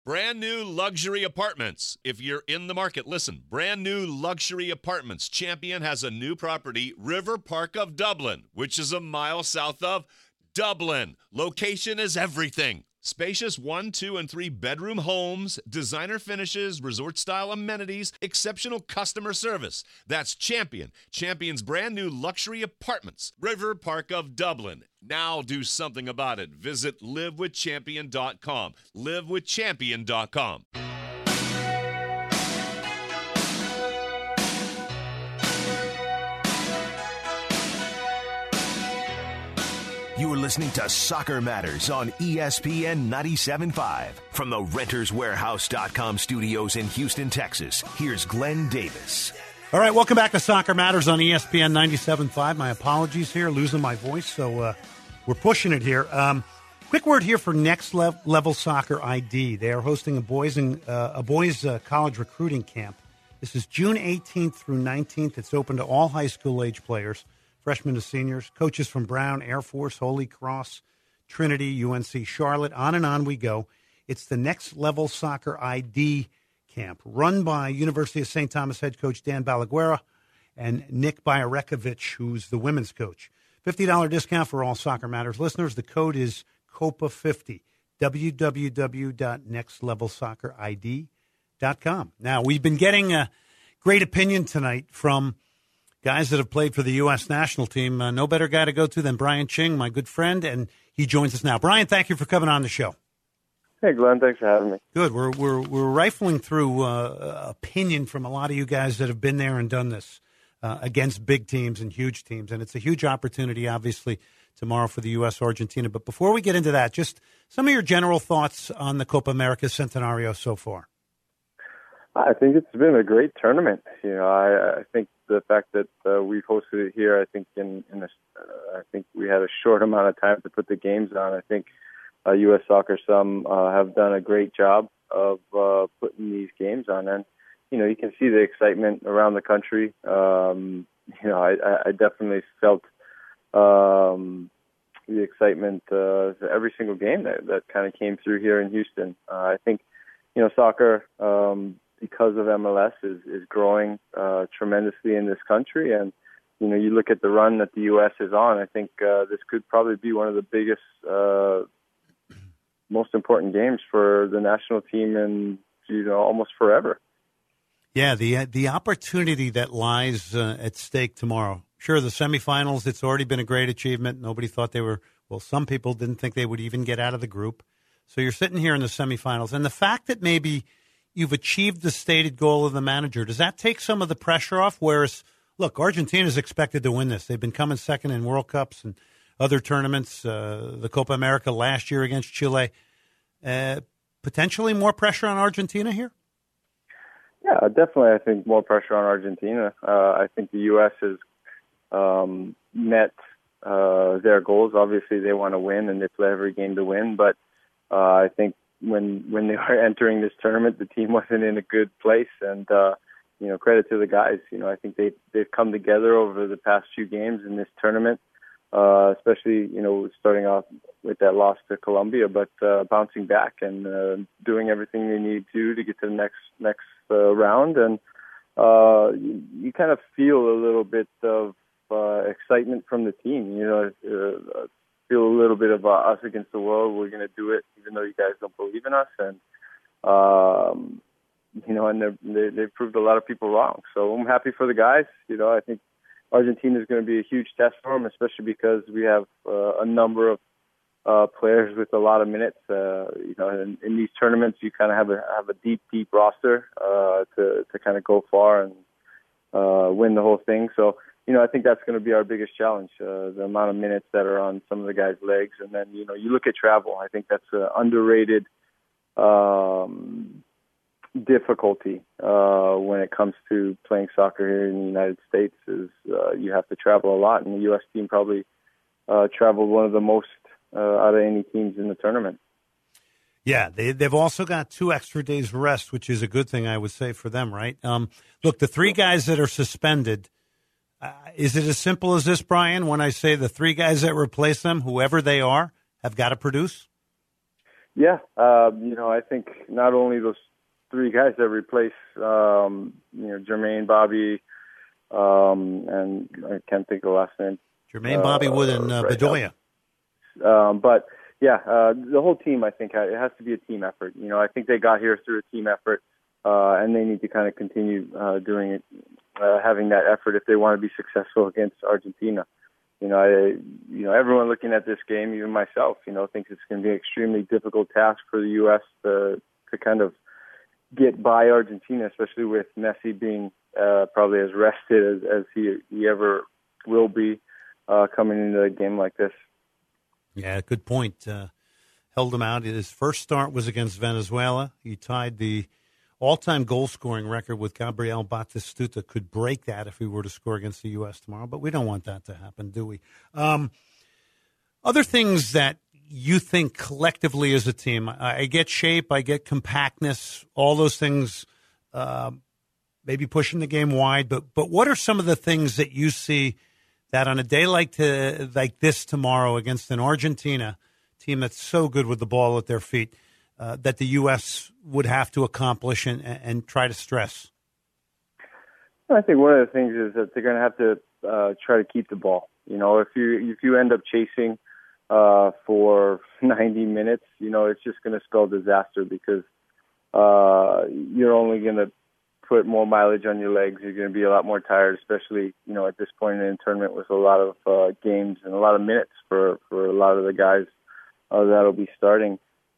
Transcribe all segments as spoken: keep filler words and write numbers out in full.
Brand new luxury apartments. If you're in the market, listen. Brand new luxury apartments. Champion has a new property, River Park of Dublin, which is a mile south of Dublin. Location is everything. Spacious one, two, and three bedroom homes, designer finishes, resort-style amenities, exceptional customer service. That's Champion. Champion's brand new luxury apartments, River Park of Dublin. Now do something about it. Visit live with champion dot com. live with champion dot com. You are listening to Soccer Matters on E S P N ninety-seven point five. From the renters warehouse dot com studios in Houston, Texas, here's Glenn Davis. All right, welcome back to Soccer Matters on E S P N ninety-seven point five. My apologies here, losing my voice, so uh, we're pushing it here. Um, quick word here for Next Level Soccer I D. They are hosting a boys and uh, a boys uh, college recruiting camp. This is June eighteenth through nineteenth. It's open to all high school age players, freshmen to seniors, coaches from Brown, Air Force, Holy Cross, Trinity, U N C Charlotte, on and on we go. It's the Next Level Soccer I D camp, run by University of Saint Thomas head coach Dan Balaguerra and Nick Byarekovich, who's the women's coach. fifty dollars discount for all Soccer Matters listeners. The code is COPA fifty, w w w dot next level soccer I D dot com. Now, we've been getting a great opinion tonight from guys that have played for the U S national team. Uh, no better guy to go to than Brian Ching, my good friend, and he joins us now. Brian, thank you for coming on the show. Hey, Glenn, thanks for having me. Good. We're we're we're rifling through uh, opinion from a lot of you guys that have been there and done this uh, against big teams and huge teams, and it's a huge opportunity, obviously, tomorrow for the U S Argentina. But before we get into that, just some of your general thoughts on the Copa America Centenario so far. I think it's been a great tournament. You know, I, I think the fact that uh, we've hosted it here, I think in, in a, uh, I think we had a short amount of time to put the games on. I think uh, U S Soccer some uh, have done a great job of uh, putting these games on, and you know you can see the excitement around the country. Um, you know, I, I definitely felt um, the excitement uh, every single game that, that kind of came through here in Houston. Uh, I think you know soccer. Um, because of M L S, is, is growing uh, tremendously in this country. And, you know, you look at the run that the U S is on, I think uh, this could probably be one of the biggest, uh, most important games for the national team in, you know, almost forever. Yeah, the the opportunity that lies uh, at stake tomorrow. Sure, the semifinals, it's already been a great achievement. Nobody thought they were, well, some people didn't think they would even get out of the group. So you're sitting here in the semifinals. And the fact that maybe you've achieved the stated goal of the manager, does that take some of the pressure off? Whereas, look, Argentina is expected to win this. They've been coming second in World Cups and other tournaments, uh, the Copa America last year against Chile. Uh, potentially more pressure on Argentina here? Yeah, definitely. I think more pressure on Argentina. Uh, I think the U S has um, met uh, their goals. Obviously, they want to win, and they play every game to win. But uh, I think when when they were entering this tournament, the team wasn't in a good place. And, uh, you know, credit to the guys. You know, I think they, they've come together over the past few games in this tournament, uh, especially, you know, starting off with that loss to Colombia, but uh, bouncing back and uh, doing everything they need to to get to the next next uh, round. And uh, you, you kind of feel a little bit of uh, excitement from the team, you know, uh, feel a little bit of uh, us against the world. We're going to do it, even though you guys don't believe in us. And, um, you know, and they, they've proved a lot of people wrong. So I'm happy for the guys. You know, I think Argentina is going to be a huge test for them, especially because we have uh, a number of uh, players with a lot of minutes. Uh, you know, in, in these tournaments, you kind of have a have a deep, deep roster uh, to to kind of go far and uh, win the whole thing. So, you know, I think that's going to be our biggest challenge, uh, the amount of minutes that are on some of the guys' legs. And then, you know, you look at travel. I think that's an underrated um, difficulty uh, when it comes to playing soccer here in the United States is uh, you have to travel a lot. And the U S team probably uh, traveled one of the most uh, out of any teams in the tournament. Yeah, they, they've also got two extra days rest, which is a good thing, I would say, for them, right? Um, look, the three guys that are suspended, uh, is it as simple as this, Brian, when I say the three guys that replace them, whoever they are, have got to produce? Yeah, uh, you know, I think not only those three guys that replace, um, you know, Jermaine, Bobby, um, and I can't think of the last name. Jermaine, Bobby Wood, and uh, right Bedoya. Um, but yeah, uh, the whole team, I think, it has to be a team effort. You know, I think they got here through a team effort, uh, and they need to kind of continue uh, doing it, uh, having that effort if they want to be successful against Argentina. You know, I, you know, everyone looking at this game, even myself, you know, thinks it's going to be an extremely difficult task for the U S to to kind of get by Argentina, especially with Messi being uh, probably as rested as, as he he ever will be uh, coming into a game like this. Yeah, good point. Uh, held him out. His first start was against Venezuela. He tied the all-time goal-scoring record with Gabriel Batistuta. Could break that if he were to score against the U S tomorrow, but we don't want that to happen, do we? Um, other things that you think collectively as a team, I, I get shape, I get compactness, all those things, uh, maybe pushing the game wide, but but what are some of the things that you see that on a day like to like this tomorrow against an Argentina team that's so good with the ball at their feet, uh, that the U S would have to accomplish and, and try to stress? I think one of the things is that they're going to have to uh, try to keep the ball. You know, if you if you end up chasing uh, for ninety minutes, you know, it's just going to spell disaster because uh, you're only going to put more mileage on your legs. You're going to be a lot more tired, especially, you know, at this point in the tournament with a lot of uh, games and a lot of minutes for, for a lot of the guys uh, that'll be starting.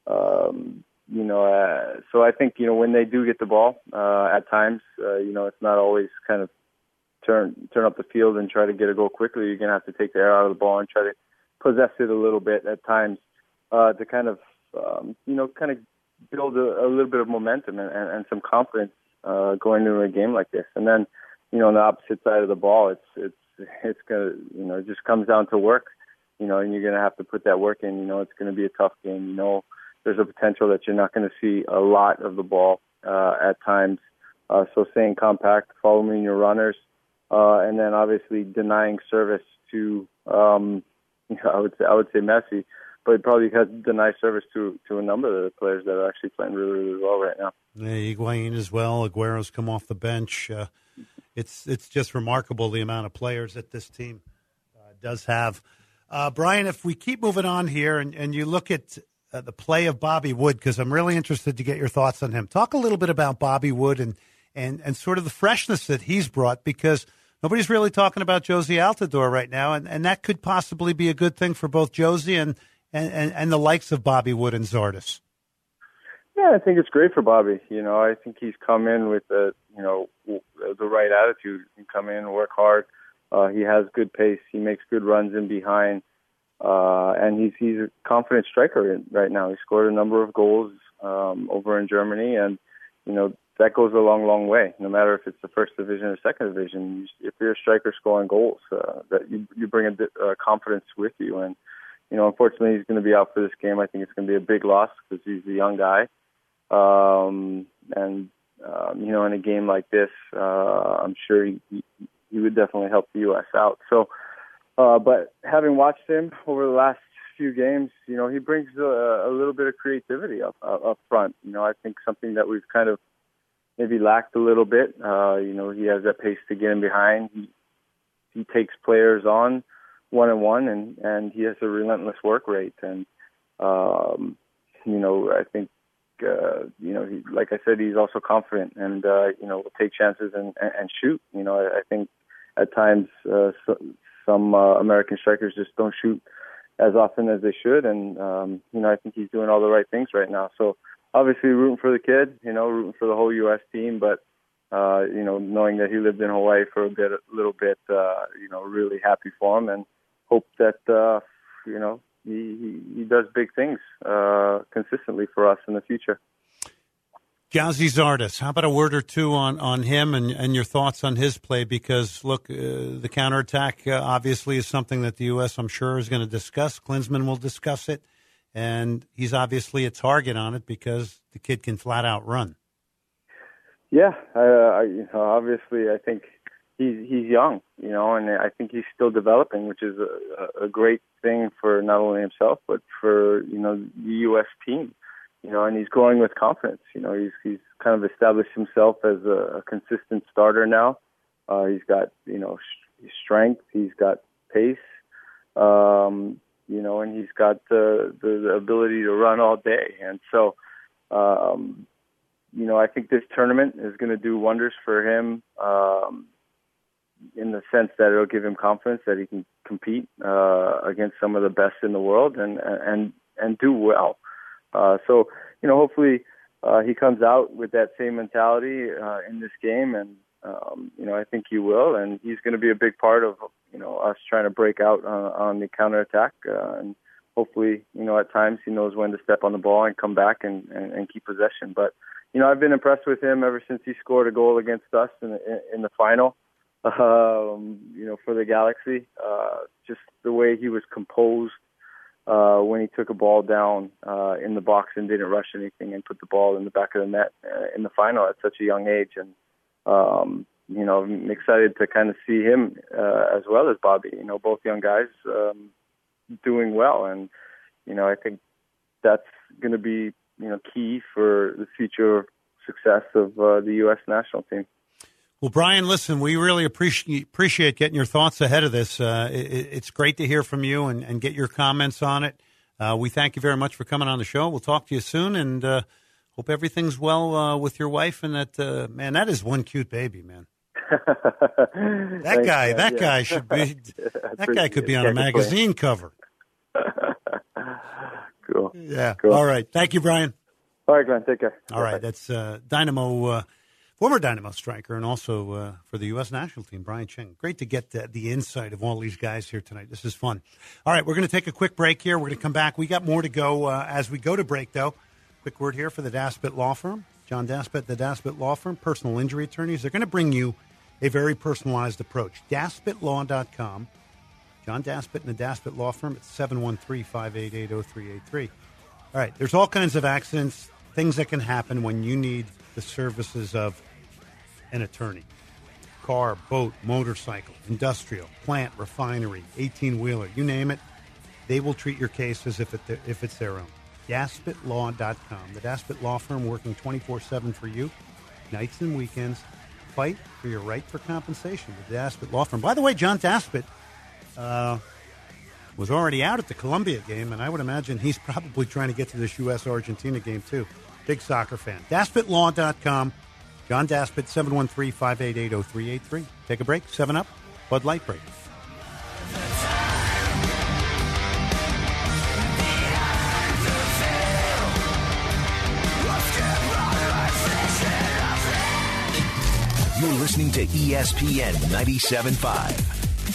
Um, you know, uh, so I think, you know, when they do get the ball, uh, at times, uh, you know, it's not always kind of turn turn up the field and try to get a goal quickly. You're going to have to take the air out of the ball and try to possess it a little bit at times uh, to kind of, um, you know, kind of build a, a little bit of momentum and, and, and some confidence Uh, going into a game like this. And then, you know, on the opposite side of the ball, it's it's it's gonna, you know, it just comes down to work, you know, and you're gonna have to put that work in. You know, it's gonna be a tough game. You know, there's a potential that you're not gonna see a lot of the ball uh, at times. Uh, so staying compact, following your runners, uh, and then obviously denying service to, um, you know, I would say I would say Messi, but probably has denied service to to a number of the players that are actually playing really, really well right now. Yeah, Higuain as well. Aguero's come off the bench. Uh, it's it's just remarkable the amount of players that this team uh, does have. Uh, Brian, if we keep moving on here and, and you look at uh, the play of Bobby Wood, because I'm really interested to get your thoughts on him. Talk a little bit about Bobby Wood and, and, and sort of the freshness that he's brought, because nobody's really talking about Jozy Altidore right now, and, and that could possibly be a good thing for both Jozy and, and, and, and the likes of Bobby Wood and Zardes. Yeah, I think it's great for Bobby. You know, I think he's come in with the, you know, the right attitude. He come in, work hard. Uh, he has good pace. He makes good runs in behind, uh, and he's he's a confident striker right now. He scored a number of goals um, over in Germany, and you know that goes a long, long way. No matter if it's the first division or second division, if you're a striker scoring goals, uh, that you you bring a uh, confidence with you. And you know, unfortunately, he's going to be out for this game. I think it's going to be a big loss because he's a young guy. Um, and, um, you know, in a game like this, uh, I'm sure he, he, he would definitely help the U S out. So, uh, but having watched him over the last few games, you know, he brings a, a little bit of creativity up, up, up front. You know, I think something that we've kind of maybe lacked a little bit. Uh, you know, he has that pace to get in behind. He, he takes players on one on one and, and he has a relentless work rate. And, um, you know, I think, Uh, you know, he, like I said, he's also confident and, uh, you know, will take chances and, and, and shoot. You know, I, I think at times uh, so, some uh, American strikers just don't shoot as often as they should. And, um, you know, I think he's doing all the right things right now. So obviously rooting for the kid, you know, rooting for the whole U S team. But, uh, you know, knowing that he lived in Hawaii for a bit, a little bit, uh, you know, really happy for him and hope that, uh, you know, He, he, he does big things uh, consistently for us in the future. Jozy Zardes, how about a word or two on, on him and, and your thoughts on his play? Because, look, uh, the counterattack uh, obviously is something that the U S, I'm sure, is going to discuss. Klinsmann will discuss it. And he's obviously a target on it because the kid can flat out run. Yeah, uh, I, you know, obviously I think he's he's young, you know, and I think he's still developing, which is a, a great thing for not only himself but for, you know, the U S team. you know, and he's growing with confidence. You know, he's he's kind of established himself as a, a consistent starter now. Uh, he's got, you know, sh- strength. He's got pace. Um, you know, and he's got the, the, the ability to run all day. And so, um, you know, I think this tournament is going to do wonders for him um, in the sense that it'll give him confidence that he can compete uh, against some of the best in the world and and and do well. Uh, so, you know, hopefully uh, he comes out with that same mentality uh, in this game, and um, you know, I think he will, and he's going to be a big part of, you know, us trying to break out on, on the counterattack, uh, and hopefully, you know, at times he knows when to step on the ball and come back and, and, and keep possession. But, you know, I've been impressed with him ever since he scored a goal against us in the, in the final, um, you know, for the Galaxy. Uh, just the way he was composed uh, when he took a ball down uh, in the box and didn't rush anything and put the ball in the back of the net uh, in the final at such a young age. And, um, you know, I'm excited to kind of see him uh, as well as Bobby, you know, both young guys um, doing well. And, you know, I think that's going to be, you know, key for the future success of uh, the U S national team. Well, Brian, listen, we really appreciate appreciate getting your thoughts ahead of this. Uh, it, it's great to hear from you and, and get your comments on it. Uh, we thank you very much for coming on the show. We'll talk to you soon, and uh, hope everything's well uh, with your wife. And that, uh, man, that is one cute baby, man. that Thanks, guy, man. that Yeah. guy should be. That guy could be on a magazine cover. Cool. Yeah. Cool. All right. Thank you, Brian. All right, Glenn. Take care. All right. That's uh, Dynamo, uh, former Dynamo striker, and also uh, for the U S national team, Brian Ching. Great to get the, the insight of all these guys here tonight. This is fun. All right. We're going to take a quick break here. We're going to come back. We got more to go uh, as we go to break, though. Quick word here for the Daspit Law Firm. John Daspit, the Daspit Law Firm, personal injury attorneys. They're going to bring you a very personalized approach. Daspit Law dot com. John Daspit and the Daspit Law Firm at seven one three, five eight eight, zero three eight three. All right, there's all kinds of accidents, things that can happen when you need the services of an attorney. Car, boat, motorcycle, industrial, plant, refinery, eighteen-wheeler, you name it, they will treat your case as if, it, if it's their own. Daspit Law dot com. The Daspit Law Firm working twenty-four seven for you, nights and weekends. Fight for your right for compensation with the Daspit Law Firm. By the way, John Daspit uh, was already out at the Colombia game, and I would imagine he's probably trying to get to this U S Argentina game, too. Big soccer fan. Daspit Law dot com. John Daspit, seven one three, five eight eight, zero three eight three. Take a break. seven up. Bud Light break. You're listening to E S P N ninety-seven point five.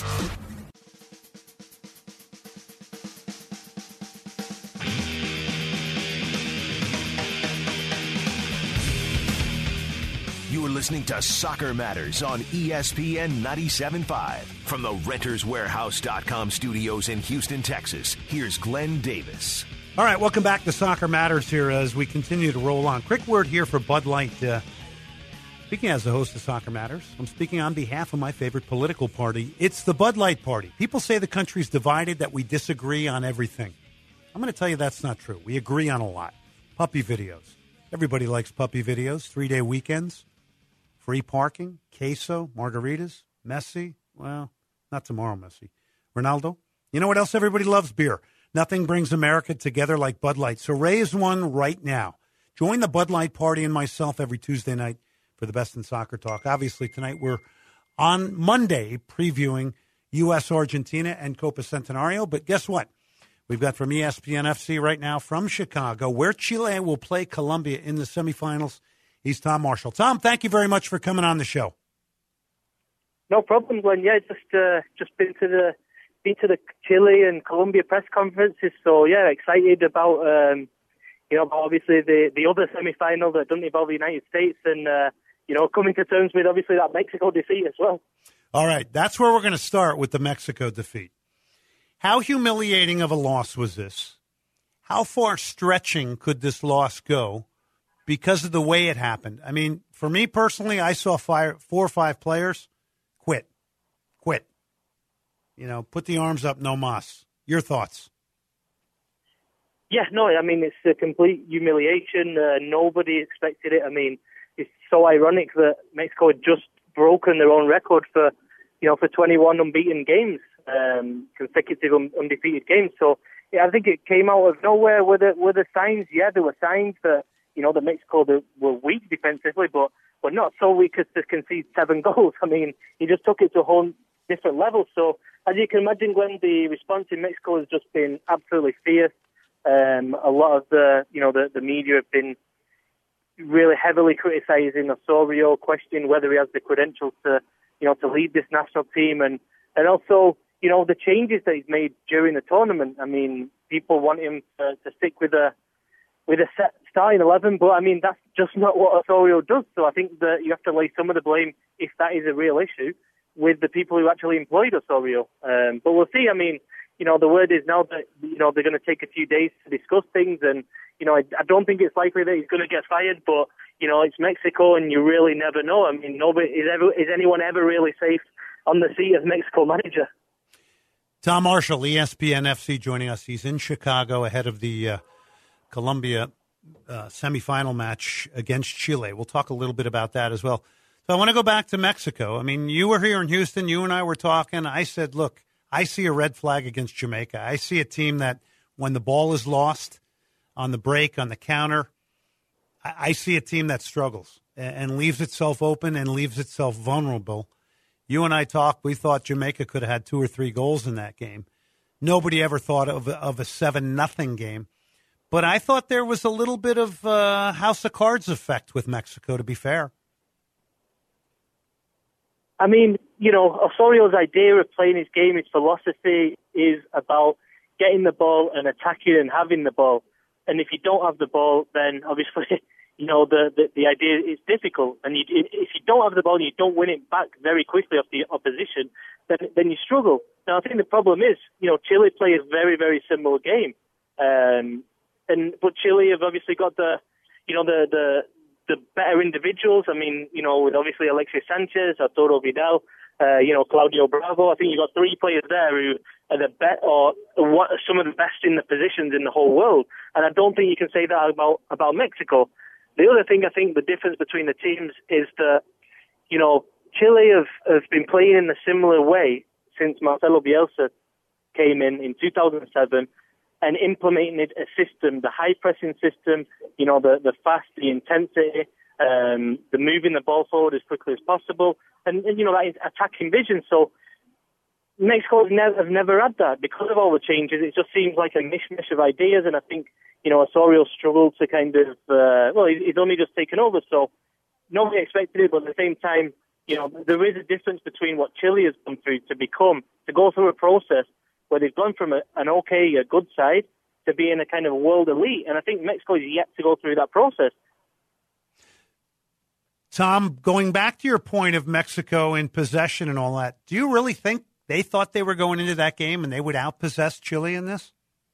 You are listening to Soccer Matters on E S P N ninety-seven point five. From the Renters Warehouse dot com studios in Houston, Texas, here's Glenn Davis. All right, welcome back to Soccer Matters here as we continue to roll on. Quick word here for Bud Light. Uh, speaking as the host of Soccer Matters, I'm speaking on behalf of my favorite political party. It's the Bud Light Party. People say the country's divided, that we disagree on everything. I'm going to tell you that's not true. We agree on a lot. Puppy videos. Everybody likes puppy videos. Three-day weekends. Free parking. Queso. Margaritas. Messi. Well, not tomorrow, Messi. Ronaldo. You know what else everybody loves? Beer. Nothing brings America together like Bud Light. So raise one right now. Join the Bud Light Party and myself every Tuesday night for the best in soccer talk. Obviously, tonight we're on Monday previewing U S Argentina and Copa Centenario. But guess what? We've got from E S P N F C right now from Chicago, where Chile will play Colombia in the semifinals. He's Tom Marshall. Tom, thank you very much for coming on the show. No problem, Glenn. Yeah, just uh, just been to the been to the Chile and Colombia press conferences. So yeah, excited about um, you know obviously the the other semi-final that doesn't involve the United States, and uh, you know coming to terms with obviously that Mexico defeat as well. All right, that's where we're going to start with the Mexico defeat. How humiliating of a loss was this? How far stretching could this loss go because of the way it happened? I mean, for me personally, I saw five, four or five players quit. Quit. You know, put the arms up, no mas. Your thoughts? Yeah, no, I mean, it's a complete humiliation. Uh, nobody expected it. I mean, it's so ironic that Mexico had just broken their own record for, you know, for twenty-one unbeaten games, um, consecutive un- undefeated games. So yeah, I think it came out of nowhere. Were there, were there signs? Yeah, there were signs that, you know, that Mexico were weak defensively, but, but not so weak as to concede seven goals. I mean, he just took it to a whole different level. So as you can imagine, Glenn, the response in Mexico has just been absolutely fierce. Um, a lot of the, you know, the, the media have been really heavily criticising Osorio, questioning whether he has the credentials to, you know, to lead this national team, and, and also, you know, the changes that he's made during the tournament. I mean, people want him to, to stick with a with a set starting eleven, but I mean, that's just not what Osorio does. So I think that you have to lay some of the blame, if that is a real issue, with the people who actually employed Osorio. Um, but we'll see. I mean, you know, the word is now that, you know, they're going to take a few days to discuss things, and, you know, I, I don't think it's likely that he's going to get fired, but, you know, it's Mexico and you really never know. I mean, nobody is ever is anyone ever really safe on the seat as Mexico manager? Tom Marshall, E S P N F C, joining us. He's in Chicago ahead of the uh, Colombia uh, semifinal match against Chile. We'll talk a little bit about that as well. So I want to go back to Mexico. I mean, you were here in Houston. You and I were talking. I said, look, I see a red flag against Jamaica. I see a team that when the ball is lost on the break, on the counter, I, I see a team that struggles and, and leaves itself open and leaves itself vulnerable. You and I talked. We thought Jamaica could have had two or three goals in that game. Nobody ever thought of, of a seven nothing game. But I thought there was a little bit of uh, House of Cards effect with Mexico, to be fair. I mean, you know, Osorio's idea of playing his game, his philosophy is about getting the ball and attacking and having the ball. And if you don't have the ball, then obviously, you know, the, the, the idea is difficult. And you, if you don't have the ball and you don't win it back very quickly off the opposition, then, then you struggle. Now, I think the problem is, you know, Chile play a very, very similar game. Um, and but Chile have obviously got the, you know, the, the, the better individuals. I mean, you know, with obviously Alexis Sanchez, Arturo Vidal, uh, you know, Claudio Bravo. I think you've got three players there who are the best, or what, some of the best in the positions in the whole world. And I don't think you can say that about, about Mexico. The other thing, I think the difference between the teams is that, you know, Chile have, have been playing in a similar way since Marcelo Bielsa came in in two thousand seven and implemented a system, the high-pressing system, you know, the, the fast, the intensity, um, the moving the ball forward as quickly as possible, and, and you know, that is attacking vision. So Mexico have never, have never had that. Because of all the changes, it just seems like a mishmash of ideas, and I think, you know, Osorio struggled to kind of, uh, well, he's only just taken over, so nobody expected it, but at the same time, you know, there is a difference between what Chile has gone through to become, to go through a process where they've gone from a, an okay, a good side, to being a kind of world elite. And I think Mexico is yet to go through that process. Tom, going back to your point of Mexico in possession and all that, do you really think they thought they were going into that game and they would outpossess Chile in this?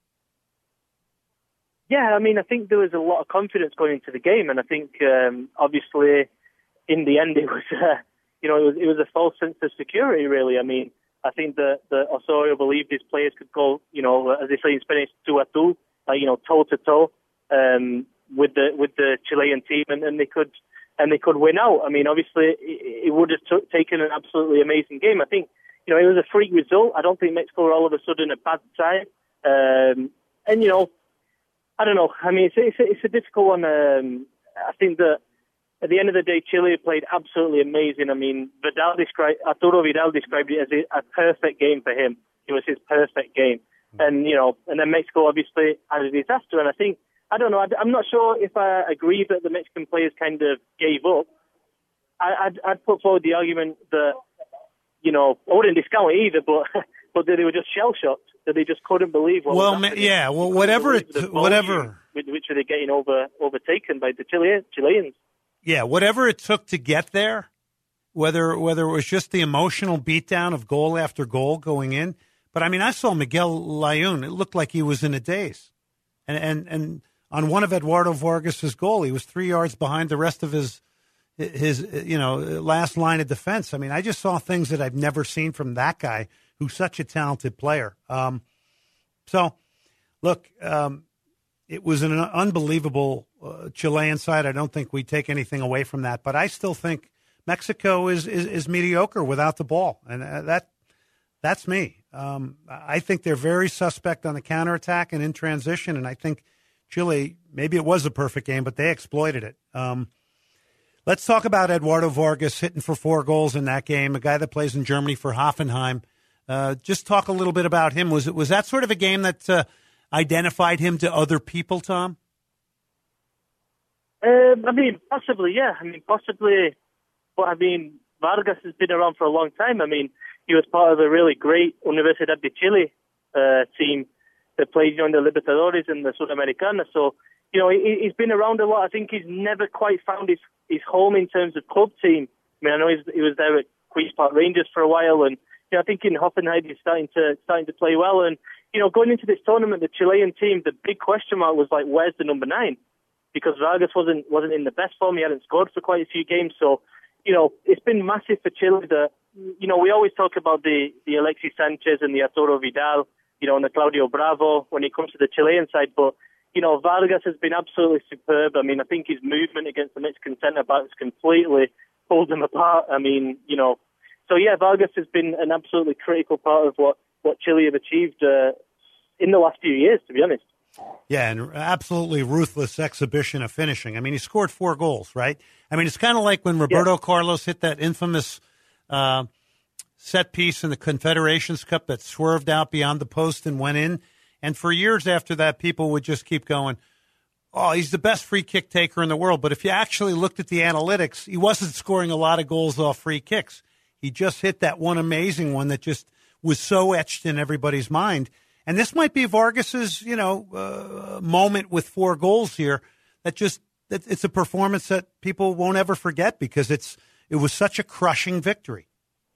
Yeah, I mean, I think there was a lot of confidence going into the game. And I think, um, obviously, in the end, it was, uh, you know, it was, it was a false sense of security, really. I mean, I think that, that Osorio believed his players could go, you know, as they say in Spanish, tú a tú, like, you know, toe to toe, um, with the with the Chilean team, and, and they could and they could win out. I mean, obviously, it, it would have t- taken an absolutely amazing game. I think, you know, it was a freak result. I don't think Mexico were all of a sudden a bad side, um, and you know, I don't know. I mean, it's it's a, it's a difficult one. Um, I think that. At the end of the day, Chile played absolutely amazing. I mean, Vidal described, Arturo Vidal described it as a, a perfect game for him. It was his perfect game. And, you know, and then Mexico obviously had a disaster. And I think, I don't know, I, I'm not sure if I agree that the Mexican players kind of gave up. I, I'd, I'd put forward the argument that, you know, I wouldn't discount it either, but but that they were just shell-shocked, that they just couldn't believe what well, was happening. yeah, well, whatever it, whatever. With which were they getting over, overtaken by the Chile, Chileans. Yeah, whatever it took to get there, whether whether it was just the emotional beatdown of goal after goal going in. But, I mean, I saw Miguel Layún. It looked like he was in a daze. And and, and on one of Eduardo Vargas's goal, he was three yards behind the rest of his, his you know, last line of defense. I mean, I just saw things that I've never seen from that guy, who's such a talented player. Um, so, look, um, it was an unbelievable uh, Chilean side. I don't think we take anything away from that, but I still think Mexico is, is, is mediocre without the ball, and uh, that that's me. Um, I think they're very suspect on the counterattack and in transition, and I think Chile, maybe it was a perfect game, but they exploited it. Um, let's talk about Eduardo Vargas hitting for four goals in that game, a guy that plays in Germany for Hoffenheim. Uh, just talk a little bit about him. Was it was that sort of a game that uh, identified him to other people, Tom? Um, I mean, possibly, yeah. I mean, possibly, but I mean, Vargas has been around for a long time. I mean, he was part of a really great Universidad de Chile uh, team that played on the Libertadores and the Sudamericana. So, you know, he, he's been around a lot. I think he's never quite found his, his home in terms of club team. I mean, I know he's, he was there at Queen's Park Rangers for a while, and you know, I think in Hoffenheim he's starting to starting to play well. And you know, going into this tournament, the Chilean team, the big question mark was like, where's the number nine? Because Vargas wasn't wasn't in the best form. He hadn't scored for quite a few games. So, you know, it's been massive for Chile that, you know, we always talk about the, the Alexis Sanchez and the Arturo Vidal, you know, and the Claudio Bravo when it comes to the Chilean side. But, you know, Vargas has been absolutely superb. I mean, I think his movement against the Mexican centre-backs completely pulled them apart. I mean, you know, so yeah, Vargas has been an absolutely critical part of what, what Chile have achieved uh, in the last few years, to be honest. Yeah, and absolutely ruthless exhibition of finishing. I mean, he scored four goals, right? I mean, it's kind of like when Roberto yeah. Carlos hit that infamous uh, set piece in the Confederations Cup that swerved out beyond the post and went in. And for years after that, people would just keep going, oh, he's the best free kick taker in the world. But if you actually looked at the analytics, he wasn't scoring a lot of goals off free kicks. He just hit that one amazing one that just was so etched in everybody's mind. And this might be Vargas's, you know, uh, moment with four goals here. That just that it's a performance that people won't ever forget because it's it was such a crushing victory.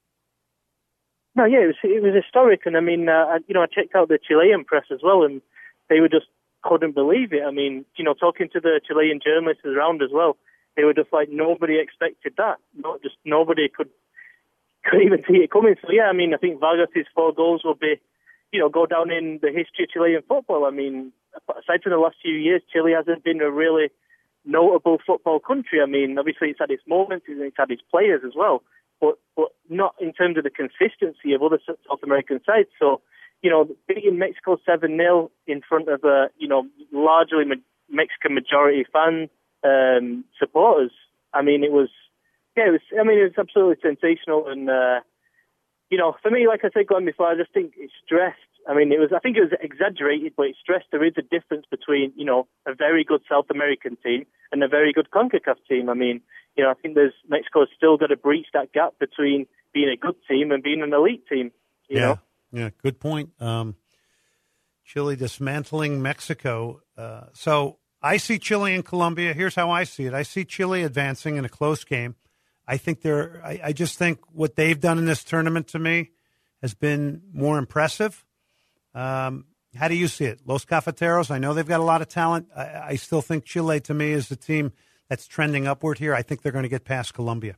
No, yeah, it was it was historic, and I mean, uh, you know, I checked out the Chilean press as well, and they were just couldn't believe it. I mean, you know, talking to the Chilean journalists around as well, they were just like, nobody expected that. Not just nobody could could even see it coming. So yeah, I mean, I think Vargas's four goals will be, you know, go down in the history of Chilean football. I mean, aside from the last few years, Chile hasn't been a really notable football country. I mean, obviously it's had its moments, it's had its players as well, but but not in terms of the consistency of other South American sides. So, you know, beating Mexico seven nil in front of a, you know, largely Mexican majority fan um, supporters, I mean, it was, yeah, it was, I mean, it was absolutely sensational. And, uh, you know, for me, like I said, Glenn, before, I just think it's stressed. I mean, it was, I think it was exaggerated, but it's stressed. There is a difference between, you know, a very good South American team and a very good CONCACAF team. I mean, you know, I think there's, Mexico's still got to breach that gap between being a good team and being an elite team, you yeah. know? Yeah, good point. Um, Chile dismantling Mexico. Uh, so I see Chile and Colombia. Here's how I see it. I see Chile advancing in a close game. I think they're. I, I just think what they've done in this tournament to me has been more impressive. Um, how do you see it? Los Cafeteros, I know they've got a lot of talent. I, I still think Chile, to me, is the team that's trending upward here. I think they're going to get past Colombia.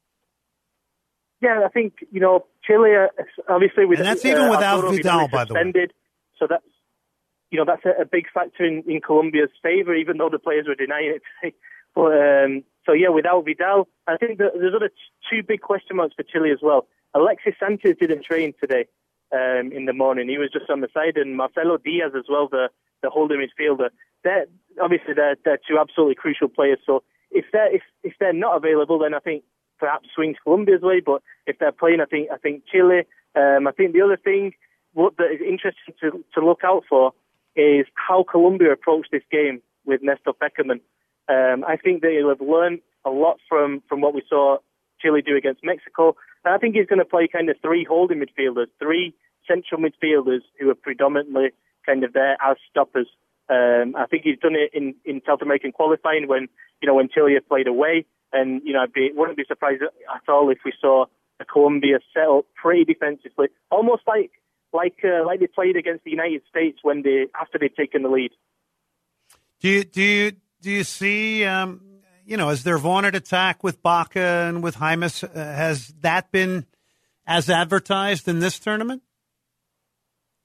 Yeah, I think, you know, Chile, uh, obviously, with and that's even uh, without Arturo Vidal, by the way. So that's, you know, that's a, a big factor in, in Colombia's favor, even though the players were denying it today. But um, so yeah, without Vidal, I think that there's other two big question marks for Chile as well. Alexis Sanchez didn't train today um, in the morning; he was just on the side, and Marcelo Diaz as well, the the holding midfielder. They're obviously they're, they're two absolutely crucial players. So if they're if, if they're not available, then I think perhaps swings Colombia's way. But if they're playing, I think I think Chile. Um, I think the other thing what that is interesting to to look out for is how Colombia approached this game with Néstor Pékerman. Um, I think they'll have learned a lot from, from what we saw Chile do against Mexico. And I think he's going to play kind of three holding midfielders, three central midfielders who are predominantly kind of there as stoppers. Um, I think he's done it in, in South American qualifying when, you know, when Chile played away. And, you know, I'd be, wouldn't be surprised at all if we saw a Colombia set up pretty defensively, almost like like uh, like they played against the United States when they after they'd taken the lead. Do you do you do you see um, you know, as their vaunted attack with Baca and with Jaimes, uh, has that been as advertised in this tournament?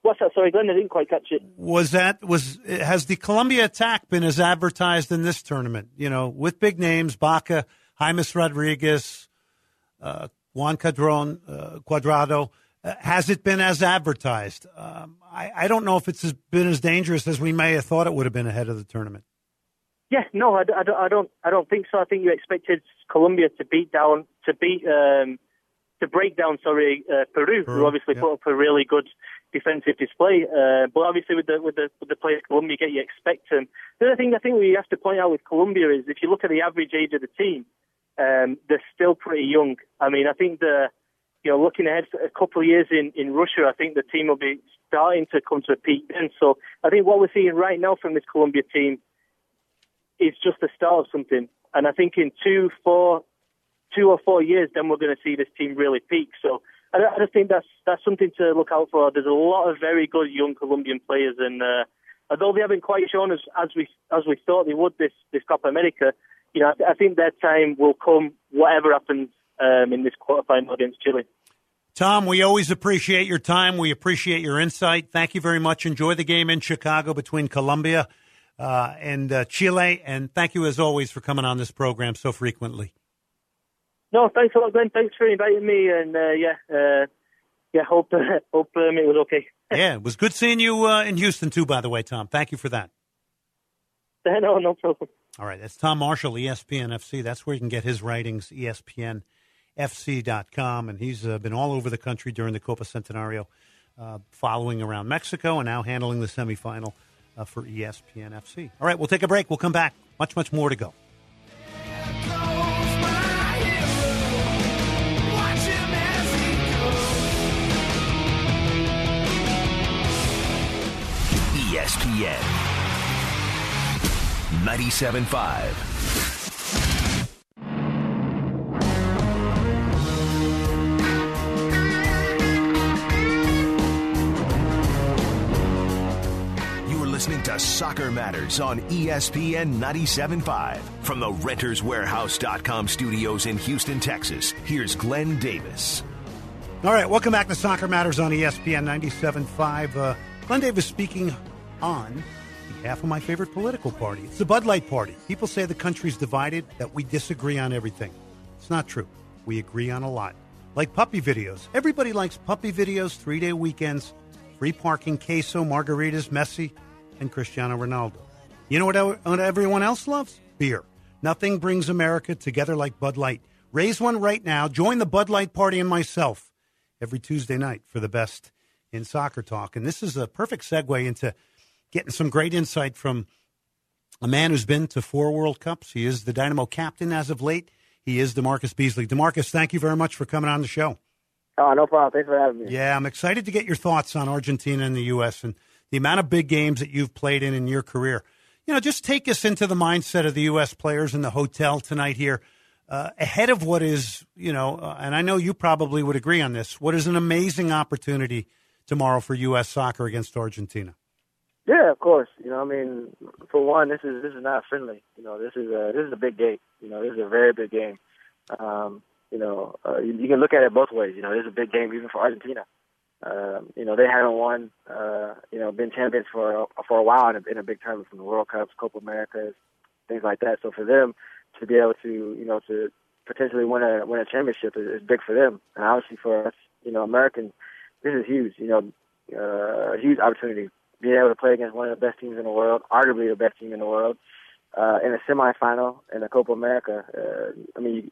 What's that? Sorry, Glenn, I didn't quite catch it. Was that was has the Colombia attack been as advertised in this tournament? You know, with big names, Baca, James Rodriguez, uh, Juan Cadron, uh, Cuadrado. Uh, has it been as advertised? Um, I, I don't know if it's as, been as dangerous as we may have thought it would have been ahead of the tournament. Yeah, no, I, I, I don't. I don't think so. I think you expected Colombia to beat down, to beat, um, to break down. Sorry, uh, Peru, Peru, who obviously yeah. put up a really good defensive display. Uh, but obviously, with the with the with the players Colombia get, you expect them. The other thing I think we have to point out with Colombia is if you look at the average age of the team, um, they're still pretty young. I mean, I think the you know looking ahead for a couple of years in in Russia, I think the team will be starting to come to a peak then. So I think what we're seeing right now from this Colombia team is just the start of something. And I think in two, four, two or four years, then we're going to see this team really peak. So I, I just think that's that's something to look out for. There's a lot of very good young Colombian players, and uh, although they haven't quite shown us as we as we thought they would this this Copa America, you know, I, I think their time will come, whatever happens um, in this quarterfinal against Chile. Tom, we always appreciate your time. We appreciate your insight. Thank you very much. Enjoy the game in Chicago between Colombia Uh, and uh, Chile, and thank you as always for coming on this program so frequently. No, thanks a lot, Glenn. Thanks for inviting me, and uh, yeah, uh, yeah, hope uh, hope um, it was okay. Yeah, it was good seeing you uh, in Houston too. By the way, Tom, thank you for that. No, no problem. All right, that's Tom Marshall, E S P N F C. That's where you can get his writings, E S P N F C dot com, and he's uh, been all over the country during the Copa Centenario, uh, following around Mexico, and now handling the semifinal. Uh, for E S P N F C. All right, we'll take a break. We'll come back. Much, much more to go. E S P N ninety-seven point five. Listening to Soccer Matters on E S P N ninety-seven point five. From the Renters Warehouse dot com studios in Houston, Texas, here's Glenn Davis. All right, welcome back to Soccer Matters on E S P N ninety-seven point five. Uh, Glenn Davis speaking on behalf of my favorite political party. It's the Bud Light Party. People say the country's divided, that we disagree on everything. It's not true. We agree on a lot. Like puppy videos. Everybody likes puppy videos, three-day weekends, free parking, queso, margaritas, Messi, and Cristiano Ronaldo. You know what, what everyone else loves? Beer. Nothing brings America together like Bud Light. Raise one right now. Join the Bud Light Party and myself every Tuesday night for the best in soccer talk. And this is a perfect segue into getting some great insight from a man who's been to four World Cups. He is the Dynamo captain as of late. He is DeMarcus Beasley. DeMarcus, thank you very much for coming on the show. Oh, no problem. Thanks for having me. Yeah, I'm excited to get your thoughts on Argentina and the U S and the amount of big games that you've played in in your career. You know, just take us into the mindset of the U S players in the hotel tonight here, uh, ahead of what is, you know, uh, and I know you probably would agree on this, what is an amazing opportunity tomorrow for U S soccer against Argentina. Yeah, of course. You know, I mean, for one, this is this is not friendly. You know, this is a this is a big game. You know, this is a very big game. Um, you know, uh, you, you can look at it both ways. You know, this is a big game even for Argentina. Um, you know, they haven't won, uh, you know, been champions for for a while in a, in a big tournament, from the World Cups, Copa Americas, things like that. So for them to be able to, you know, to potentially win a win a championship is, is big for them. And obviously for us, you know, Americans, this is huge. You know, uh, a huge opportunity. Being able to play against one of the best teams in the world, arguably the best team in the world, uh, in a semifinal in the Copa America. Uh, I mean,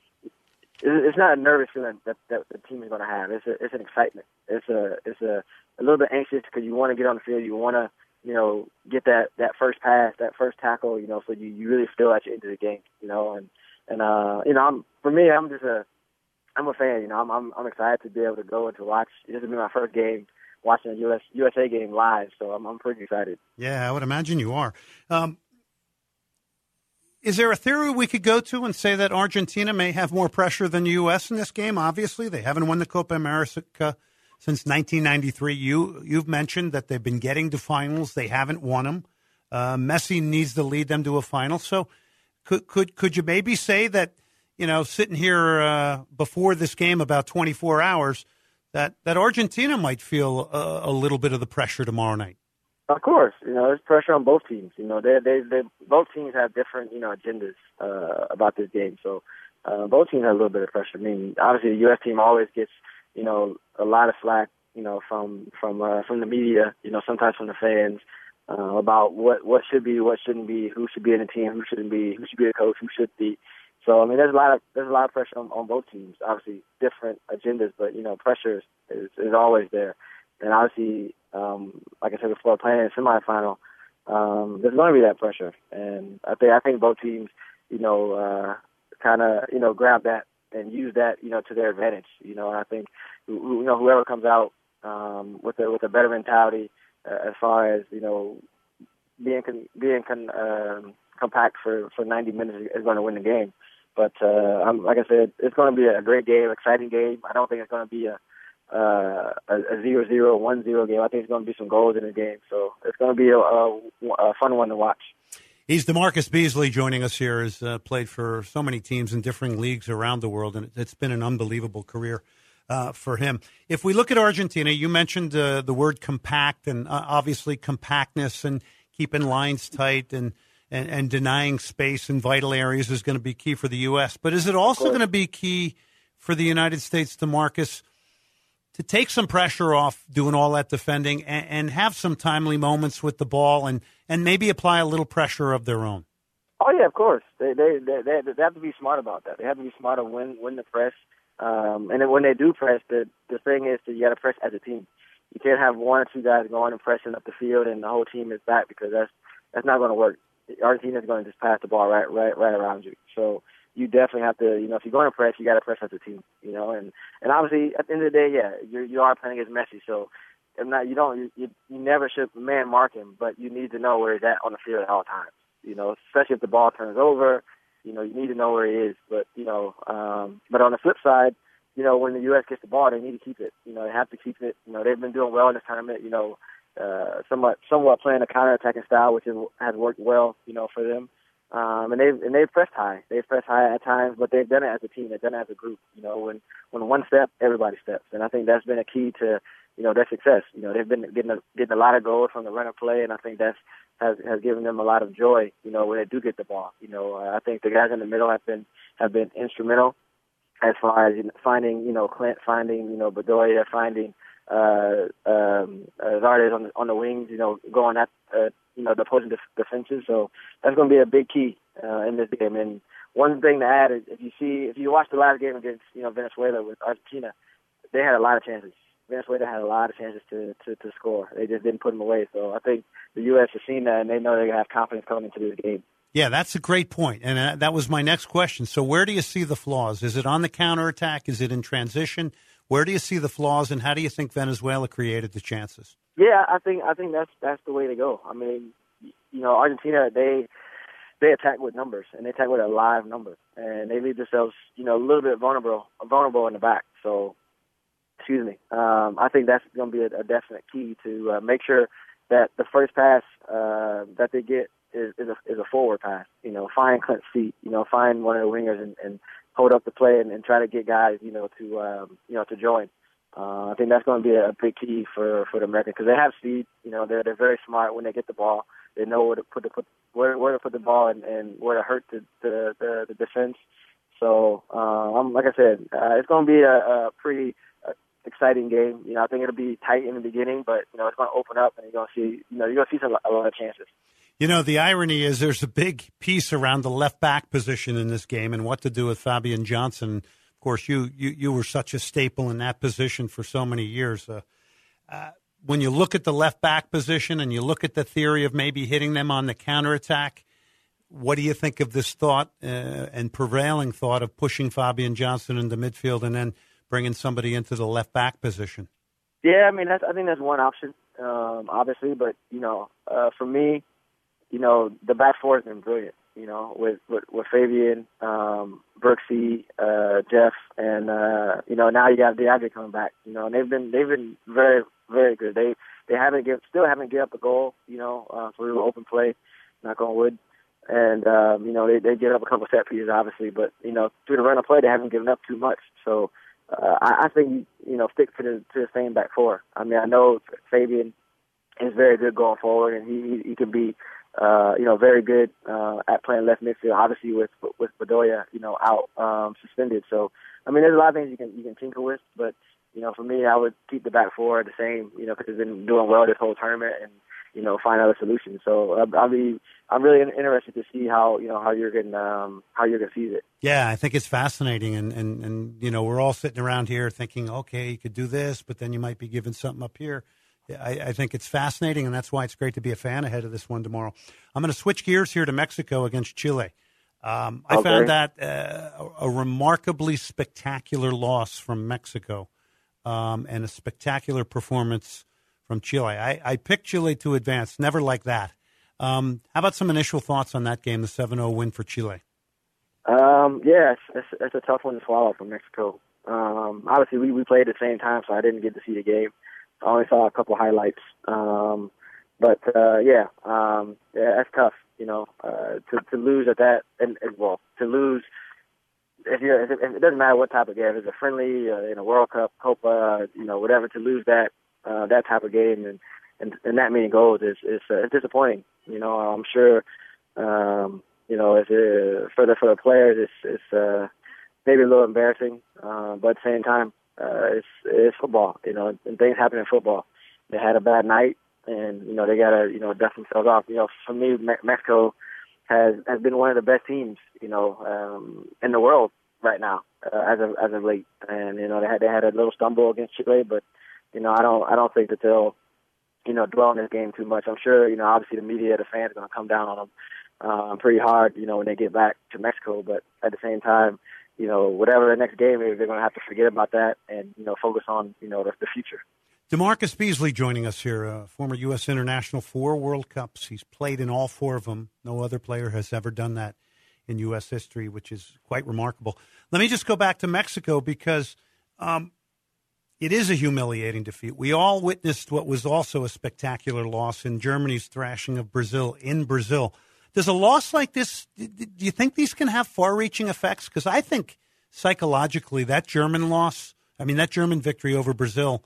it's not a nervous feeling that, that the team is going to have. It's a, it's an excitement. It's a it's a, a little bit anxious because you want to get on the field. You want to, you know, get that, that first pass, that first tackle, you know, so you, you really feel that you're into the game, you know. And and uh, you know, I'm for me, I'm just a I'm a fan. You know, I'm I'm, I'm excited to be able to go and to watch. This will be my first game watching a U S U S A game live, so I'm I'm pretty excited. Yeah, I would imagine you are. Um, Is there a theory we could go to and say that Argentina may have more pressure than the U S in this game? Obviously, they haven't won the Copa America since nineteen ninety-three. You, you've mentioned that they've been getting to finals. They haven't won them. Uh, Messi needs to lead them to a final. So could could could you maybe say that, you know, sitting here uh, before this game about twenty-four hours, that, that Argentina might feel a, a little bit of the pressure tomorrow night. Of course, you know, there's pressure on both teams. You know, they they they both teams have different, you know, agendas uh, about this game. So uh, both teams have a little bit of pressure. I mean, obviously the U S team always gets, you know, a lot of slack, you know, from from uh, from the media, you know, sometimes from the fans uh, about what what should be, what shouldn't be, who should be in the team, who shouldn't be, who should be the coach, who should be. So I mean, there's a lot of there's a lot of pressure on, on both teams. Obviously, different agendas, but you know, pressure is is, is always there. And obviously, um, like I said before, playing in the semifinal, um, there's going to be that pressure. And I think I think both teams, you know, uh, kind of, you know, grab that and use that, you know, to their advantage. You know, and I think, you know, whoever comes out um, with a with a better mentality uh, as far as, you know, being con- being con- uh, compact for, for ninety minutes is going to win the game. But uh, I'm, like I said, it's going to be a great game, exciting game. I don't think it's going to be a Uh, a, a zero zero, one zero game. I think there's going to be some goals in the game. So it's going to be a, a, a fun one to watch. He's DeMarcus Beasley joining us here. Has uh, played for so many teams in different leagues around the world, and it's been an unbelievable career uh, for him. If we look at Argentina, you mentioned uh, the word compact, and uh, obviously compactness and keeping lines tight and, and, and denying space in vital areas is going to be key for the U S. But is it also going to be key for the United States, DeMarcus, to take some pressure off doing all that defending and, and have some timely moments with the ball and, and maybe apply a little pressure of their own? Oh, yeah, of course. They they they, they, they have to be smart about that. They have to be smart on when, when to press. Um, and then when they do press, the, the thing is that you got to press as a team. You can't have one or two guys going and pressing up the field and the whole team is back because that's that's not going to work. Argentina is going to just pass the ball right right right around you. So you definitely have to, you know, if you're going to press, you got to press as a team, you know, and, and obviously at the end of the day, yeah, you're, you are playing against Messi, so I'm not, you don't, you, you never should man mark him, but you need to know where he's at on the field at all times, you know, especially if the ball turns over, you know, you need to know where he is, but, you know, um, but on the flip side, you know, when the U S gets the ball, they need to keep it, you know, they have to keep it, you know, they've been doing well in this tournament, you know, uh, somewhat, somewhat playing a counter-attacking style, which is, has worked well, you know, for them. Um, and they've and they've pressed high. They've pressed high at times, but they've done it as a team. They've done it as a group. You know, when when one step, everybody steps, and I think that's been a key to, you know, their success. You know, they've been getting a, getting a lot of goals from the run of play, and I think that's has has given them a lot of joy. You know, when they do get the ball. You know, uh, I think the guys in the middle have been have been instrumental as far as, you know, finding, you know, Clint, finding, you know, Bedoya, finding uh, um, uh, Zardes on the on the wings. You know, going at uh, you know, the opposing def- defenses. So that's going to be a big key uh, in this game. And one thing to add is if you see, if you watch the last game against, you know, Venezuela with Argentina, they had a lot of chances. Venezuela had a lot of chances to, to, to score. They just didn't put them away. So I think the U S has seen that, and they know they're going to have confidence coming into this game. Yeah, that's a great point. And uh, that was my next question. So where do you see the flaws? Is it on the counterattack? Is it in transition? Where do you see the flaws, and how do you think Venezuela created the chances? Yeah, I think I think that's that's the way to go. I mean, you know, Argentina, they they attack with numbers, and they attack with a live number, and they leave themselves, you know, a little bit vulnerable vulnerable in the back. So, excuse me. Um, I think that's going to be a, a definite key to uh, make sure that the first pass uh, that they get is is a, is a forward pass. You know, find Clint's feet. You know, find one of the wingers and, and hold up the play and, and try to get guys, you know, to um, you know to join. Uh, I think that's going to be a big key for, for the Americans because they have speed. You know, they're they're very smart when they get the ball. They know where to put the put where where to put the ball and, and where to hurt the the, the, the defense. So, uh, I'm like I said, uh, it's going to be a, a pretty uh, exciting game. You know, I think it'll be tight in the beginning, but you know, it's going to open up and you're going to see, you know, you're going to see some, a lot of chances. You know, the irony is there's a big piece around the left back position in this game and what to do with Fabian Johnson. Of course, you, you, you were such a staple in that position for so many years. Uh, uh, when you look at the left back position and you look at the theory of maybe hitting them on the counterattack, what do you think of this thought uh, and prevailing thought of pushing Fabian Johnson into midfield and then bringing somebody into the left back position? Yeah, I mean, that's, I think that's one option, um, obviously. But, you know, uh, for me, you know, the back four has been brilliant. You know, with with, with Fabian, um, Brooksy, uh, Jeff, and uh, you know, now you got DeAndre coming back. You know, and they've been they've been very very good. They they haven't give, still haven't given up a goal. You know, uh, through open play, knock on wood, and um, you know they they give up a couple set pieces obviously, but you know through the run of play they haven't given up too much. So uh, I, I think you know stick to the to the same back four. I mean, I know Fabian is very good going forward, and he he can be uh, you know very good uh, at playing left midfield. Obviously, with with Bedoya, you know, out um, suspended. So I mean, there's a lot of things you can you can tinker with, but you know, for me, I would keep the back four the same. You know, because they've been doing well this whole tournament, and you know, find other solutions. So I'll, I'll be I'm really interested to see how you know how you're going um, how you're going to seize it. Yeah, I think it's fascinating, and, and, and you know we're all sitting around here thinking, okay, you could do this, but then you might be giving something up here. I, I think it's fascinating, and that's why it's great to be a fan ahead of this one tomorrow. I'm going to switch gears here to Mexico against Chile. Um, I okay. found that uh, a, a remarkably spectacular loss from Mexico um, and a spectacular performance from Chile. I, I picked Chile to advance, never like that. Um, how about some initial thoughts on that game, the seven oh win for Chile? Um, yeah, it's, it's, it's a tough one to swallow for Mexico. Um, obviously, we, we played at the same time, so I didn't get to see the game. I only saw a couple highlights. Um, but, uh, yeah, um, yeah, that's tough, you know, uh, to, to lose at that, and, and well, to lose, if you're, if it, if it doesn't matter what type of game, if it's a friendly, uh, in a World Cup, Copa, you know, whatever, to lose that, uh, that type of game and, and, and that many goals is, is, uh, it's disappointing. You know, I'm sure, um, you know, it's, uh, for the, for the players, it's, it's, uh, maybe a little embarrassing, uh, but at the same time, Uh, it's it's football, you know, and things happen in football. They had a bad night, and you know they gotta you know dust themselves off. You know, for me, Me- Mexico has has been one of the best teams, you know, um, in the world right now uh, as of as of late. And you know they had they had a little stumble against Chile, but you know I don't I don't think that they'll you know dwell on this game too much. I'm sure you know obviously the media, the fans are gonna come down on them um, pretty hard, you know, when they get back to Mexico. But at the same time, you know, whatever the next game is, they're going to have to forget about that and, you know, focus on, you know, the, the future. DeMarcus Beasley joining us here, uh, former U S international, four World Cups. He's played in all four of them. No other player has ever done that in U S history, which is quite remarkable. Let me just go back to Mexico because um, it is a humiliating defeat. We all witnessed what was also a spectacular loss in Germany's thrashing of Brazil in Brazil. Does a loss like this, do you think these can have far-reaching effects? Because I think psychologically that German loss, I mean, that German victory over Brazil,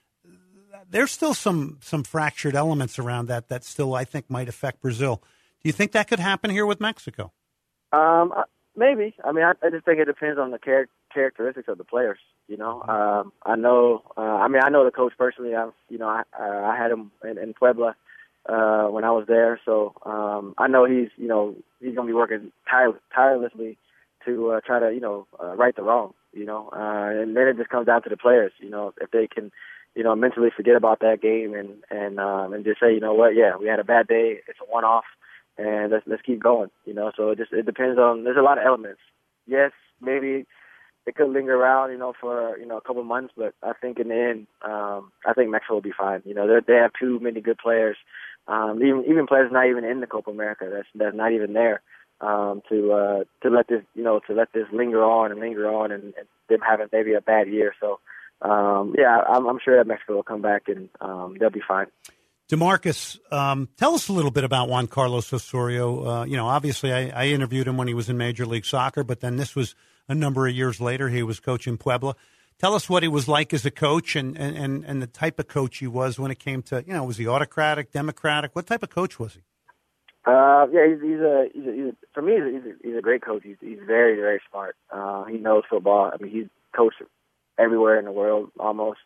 there's still some some fractured elements around that that still, I think, might affect Brazil. Do you think that could happen here with Mexico? Um, maybe. I mean, I, I just think it depends on the char- characteristics of the players, you know. Um, I know, uh, I mean, I know the coach personally. I've, you know, I, uh, I had him in, in Puebla. Uh, when I was there, so um, I know he's, you know, he's going to be working tire- tirelessly to uh, try to, you know, uh, right the wrong, you know, uh, and then it just comes down to the players, you know, if they can, you know, mentally forget about that game and and um, and just say, you know what, yeah, we had a bad day, it's a one-off, and let's let's keep going, you know. So it just it depends on. There's a lot of elements. Yes, maybe it could linger around, you know, for you know a couple of months, but I think in the end, um, I think Mexico will be fine. You know, they have too many good players. Um, even even players not even in the Copa America, that's that's not even there, um, to uh, to let this you know to let this linger on and linger on, and, and them having maybe a bad year. So um, yeah, I'm, I'm sure that Mexico will come back and um, they'll be fine. DeMarcus, um, tell us a little bit about Juan Carlos Osorio. Uh, you know, obviously I, I interviewed him when he was in Major League Soccer, but then this was a number of years later. He was coaching Puebla. Tell us what he was like as a coach and, and, and the type of coach he was when it came to, you know, was he autocratic, democratic? What type of coach was he? Uh, yeah, he's, he's, a, he's, a, he's a, for me, he's a, he's a great coach. He's, he's very, very smart. Uh, he knows football. I mean, he's coached everywhere in the world almost.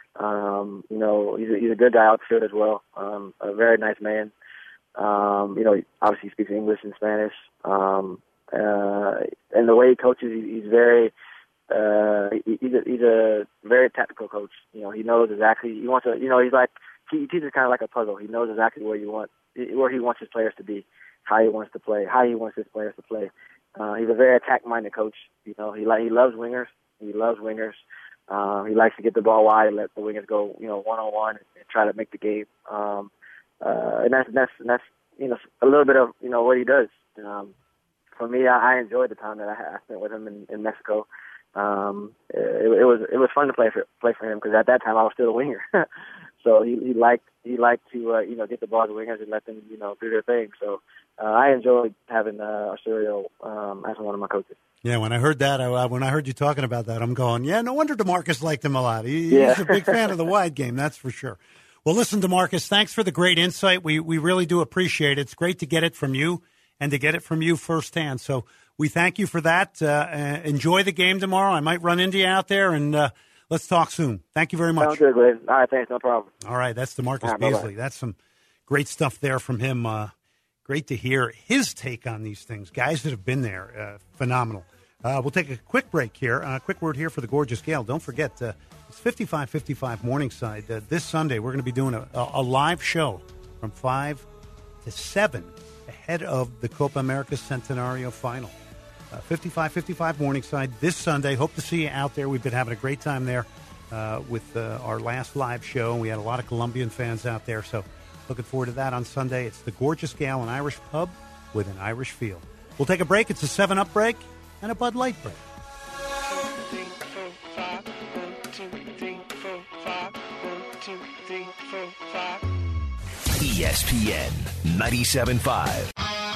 Um, you know, he's a, he's a good guy out the field as well. Um, a very nice man. Um, you know, obviously he speaks English and Spanish. Um, uh, and the way he coaches, he, he's very, Uh, he, he's, a, he's a very tactical coach. You know, he knows exactly. He wants to. You know, he's like he teaches kind of like a puzzle. He knows exactly where you want, where he wants his players to be, how he wants to play, how he wants his players to play. Uh, he's a very attack-minded coach. You know, he like he loves wingers. He loves wingers. Uh, he likes to get the ball wide and let the wingers go, you know, one-on-one and, and try to make the game. Um, uh, and that's that's that's you know a little bit of you know what he does. Um, for me, I, I enjoyed the time that I, I spent with him in, in Mexico. Um, it, it was it was fun to play for play for him because at that time I was still a winger, so he, he liked he liked to uh, you know get the ball to wingers and let them you know do their thing. So uh, I enjoyed having uh, Osorio um, as one of my coaches. Yeah, when I heard that, I, when I heard you talking about that, I'm going, yeah, no wonder DeMarcus liked him a lot. He, yeah. He's a big fan of the wide game, that's for sure. Well, listen, DeMarcus, thanks for the great insight. We we really do appreciate it. It's great to get it from you and to get it from you firsthand. So we thank you for that. Uh, uh, enjoy the game tomorrow. I might run into you out there, and uh, let's talk soon. Thank you very much. Sounds good, Glenn. All right, thanks. No problem. All right, that's DeMarcus right, Beasley. bye-bye. That's some great stuff there from him. Uh, great to hear his take on these things. Guys that have been there, uh, phenomenal. Uh, we'll take a quick break here. A uh, quick word here for the gorgeous Gail. Don't forget, uh, it's fifty-five fifty-five Morningside. Uh, this Sunday, we're going to be doing a, a, a live show from five to seven ahead of the Copa America Centenario Final. Uh, fifty-five fifty-five Morningside this Sunday. Hope to see you out there. We've been having a great time there uh, with uh, our last live show. We had a lot of Colombian fans out there, so looking forward to that on Sunday. It's the Gorgeous Gal, an Irish pub with an Irish feel. We'll take a break. It's a seven up break and a Bud Light break. E S P N ninety-seven point five.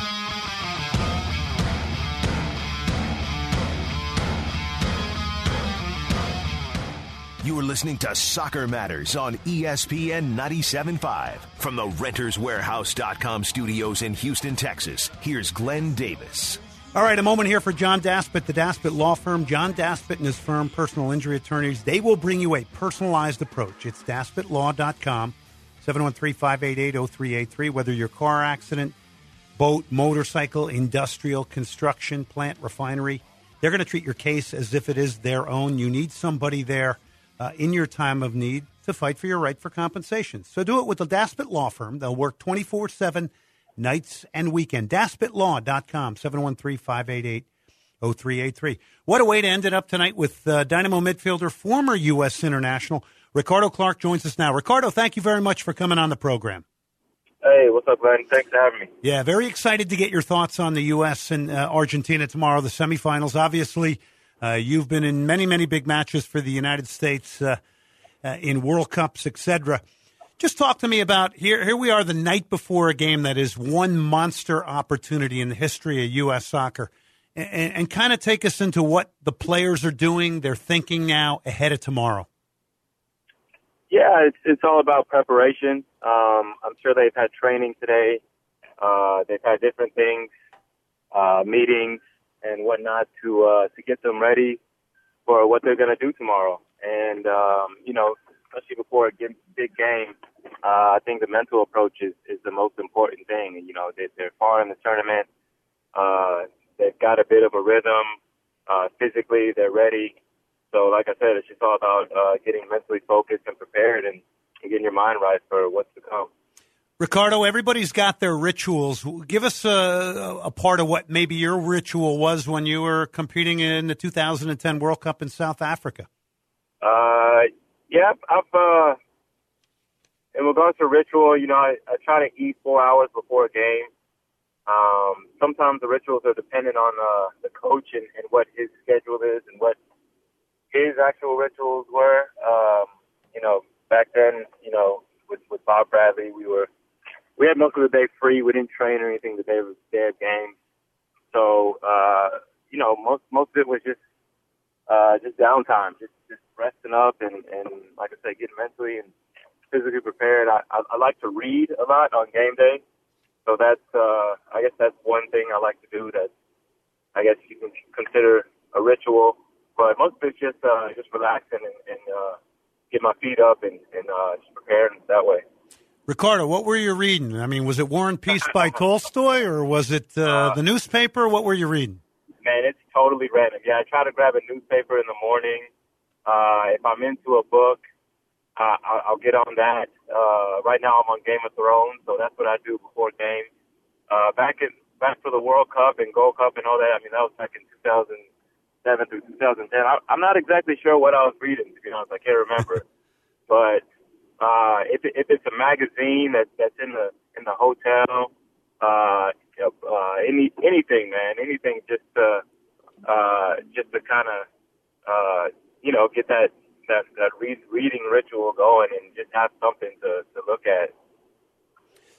You are listening to Soccer Matters on E S P N ninety-seven point five. From the Renters Warehouse dot com studios in Houston, Texas, here's Glenn Davis. All right, a moment here for John Daspit, the Daspit Law Firm. John Daspit and his firm, personal injury attorneys, they will bring you a personalized approach. It's daspit law dot com, seven one three, five eight eight, zero three eight three. Whether your car accident, boat, motorcycle, industrial, construction, plant, refinery, they're going to treat your case as if it is their own. You need somebody there uh, in your time of need to fight for your right for compensation. So do it with the Daspit Law Firm. They'll work twenty-four seven nights and weekend. daspit law dot com, seven one three, five eight eight, zero three eight three. What a way to end it up tonight with uh, Dynamo midfielder, former U S international, Ricardo Clark joins us now. Ricardo, thank you very much for coming on the program. Hey, what's up, Glenn? Thanks for having me. Yeah, very excited to get your thoughts on the U S and uh, Argentina tomorrow, the semifinals. Obviously, uh, you've been in many, many big matches for the United States uh, uh, in World Cups, et cetera. Just talk to me about, here Here we are the night before a game that is one monster opportunity in the history of U S soccer, and, and kind of take us into what the players are doing, they're thinking now ahead of tomorrow. Yeah, it's it's all about preparation. Um, I'm sure they've had training today. Uh, they've had different things, uh, meetings and whatnot to uh, to get them ready for what they're going to do tomorrow. And, um, you know, especially before a big game, uh, I think the mental approach is, is the most important thing. And, you know, they, they're far in the tournament. Uh, they've got a bit of a rhythm. Uh, physically, they're ready. So, like I said, it's just all about uh, getting mentally focused and prepared and, and getting your mind right for what's to come. Ricardo, everybody's got their rituals. Give us a, a part of what maybe your ritual was when you were competing in the two thousand ten World Cup in South Africa. Uh, yeah, I've, uh, in regards to ritual, you know, I, I try to eat four hours before a game. Um, sometimes the rituals are dependent on uh, the coach and, and what his schedule is and what his actual rituals were. Um, you know, back then, you know, with, with Bob Bradley, we were, we had most of the day free. We didn't train or anything the day of the day of games. So, uh, you know, most, most of it was just, uh, just downtime, just, just resting up and, and like I said, getting mentally and physically prepared. I, I, I like to read a lot on game day. So that's, uh, I guess that's one thing I like to do that I guess you can consider a ritual. But most of it's just uh, just relaxing and, and uh, get my feet up and, and uh, just preparing that way. Ricardo, what were you reading? I mean, was it War and Peace by Tolstoy, or was it uh, uh, the newspaper? What were you reading? Man, it's totally random. Yeah, I try to grab a newspaper in the morning. Uh, if I'm into a book, uh, I'll, I'll get on that. Uh, right now I'm on Game of Thrones, so that's what I do before games. Uh, back in back for the World Cup and Gold Cup and all that, I mean, that was back in two thousand seven through two thousand ten. I, I'm not exactly sure what I was reading, to be honest. I can't remember. But uh, if, if it's a magazine that, that's in the in the hotel, uh, uh, any anything, man, anything, just to, uh, just to kind of, uh, you know, get that that that read, reading ritual going and just have something to, to look at.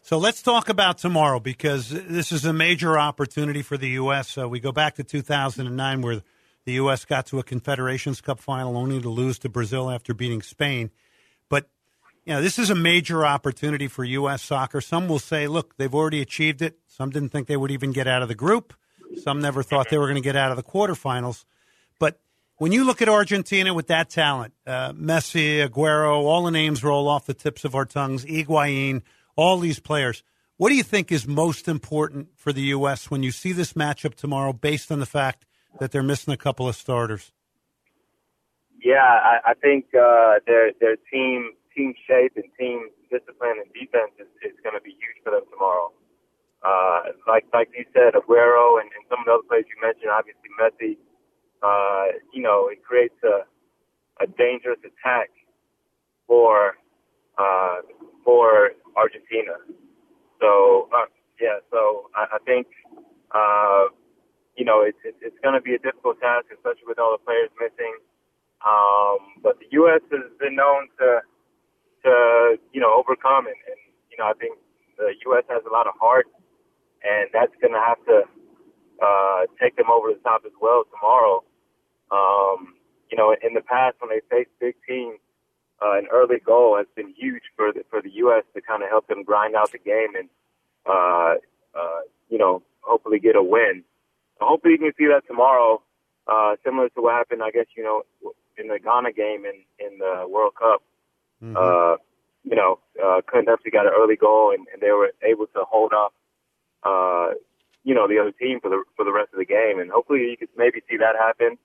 So let's talk about tomorrow, because this is a major opportunity for the U S. Uh, we go back to two thousand nine, where the U S got to a Confederations Cup final only to lose to Brazil after beating Spain. But, you know, this is a major opportunity for U S soccer. Some will say, look, they've already achieved it. Some didn't think they would even get out of the group. Some never thought they were going to get out of the quarterfinals. But when you look at Argentina with that talent, uh, Messi, Aguero, all the names roll off the tips of our tongues, Higuain, all these players. What do you think is most important for the U S when you see this matchup tomorrow, based on the fact that they're missing a couple of starters? Yeah, I, I think uh, their their team team shape and team discipline and defense is, is going to be huge for them tomorrow. Uh, like like you said, Aguero and, and some of the other players you mentioned, obviously Messi. Uh, you know, it creates a a dangerous attack for uh, for Argentina. So uh, yeah, so I, I think uh, you know it's it's, it's going to be a difficult task, especially with all the players missing. Um, but the U S has been known to to you know overcome, and, and you know I think the U S has a lot of heart, and that's going to have to uh, take them over the top as well tomorrow. Um, you know, in the past when they faced big teams, uh, an early goal has been huge for the, for the U S to kind of help them grind out the game and, uh, uh, you know, hopefully get a win. So hopefully you can see that tomorrow, uh, similar to what happened, I guess, you know, in the Ghana game in, in the World Cup. Mm-hmm. Uh, you know, uh, Clint Dempsey got an early goal, and, and they were able to hold up, uh, you know, the other team for the for the rest of the game. And hopefully you could maybe see that happen.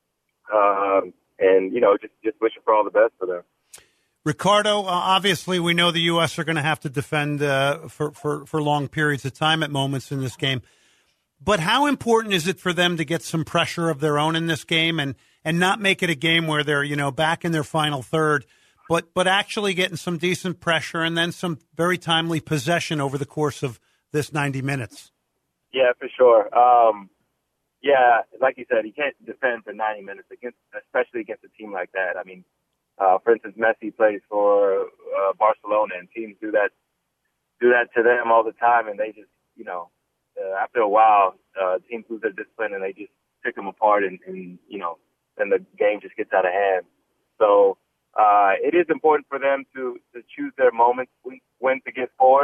Um, and, you know, just, just wishing for all the best for them. Ricardo, uh, obviously we know the U S are going to have to defend uh, for, for, for long periods of time at moments in this game. But how important is it for them to get some pressure of their own in this game and, and not make it a game where they're, you know, back in their final third, but, but actually getting some decent pressure and then some very timely possession over the course of this ninety minutes? Yeah, for sure. Um, yeah, like you said, you can't defend for ninety minutes, against, especially against a team like that. I mean, uh, for instance, Messi plays for uh, Barcelona, and teams do that do that to them all the time, and they just, you know, uh, after a while, uh, teams lose their discipline and they just pick them apart, and, and you know, then the game just gets out of hand. So uh, it is important for them to, to choose their moments when, when to get forward.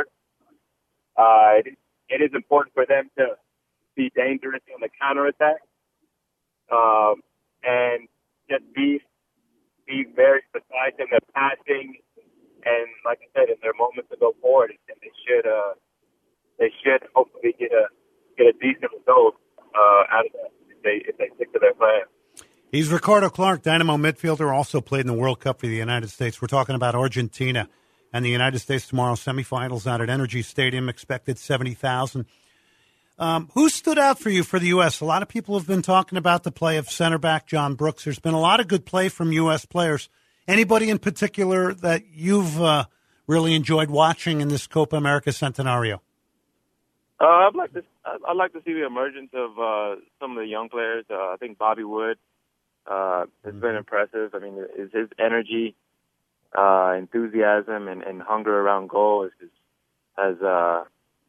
Uh, it, it is important for them to be dangerous on the counterattack, um, and just be be very precise in their passing, and like I said, in their moments to go forward, and they should uh, they should hopefully get a get a decent result uh, out of that if they if they stick to their plan. He's Ricardo Clark, Dynamo midfielder, also played in the World Cup for the United States. We're talking about Argentina and the United States tomorrow, semifinals out at Energy Stadium, expected seventy thousand. Um, who stood out for you for the U S? A lot of people have been talking about the play of center back John Brooks. There's been a lot of good play from U S players. Anybody in particular that you've uh, really enjoyed watching in this Copa America Centenario? Uh, I'd like to I'd like to see the emergence of uh, some of the young players. Uh, I think Bobby Wood uh, has mm-hmm. been impressive. I mean, his, his energy, uh, enthusiasm, and, and hunger around goal is, is, has uh,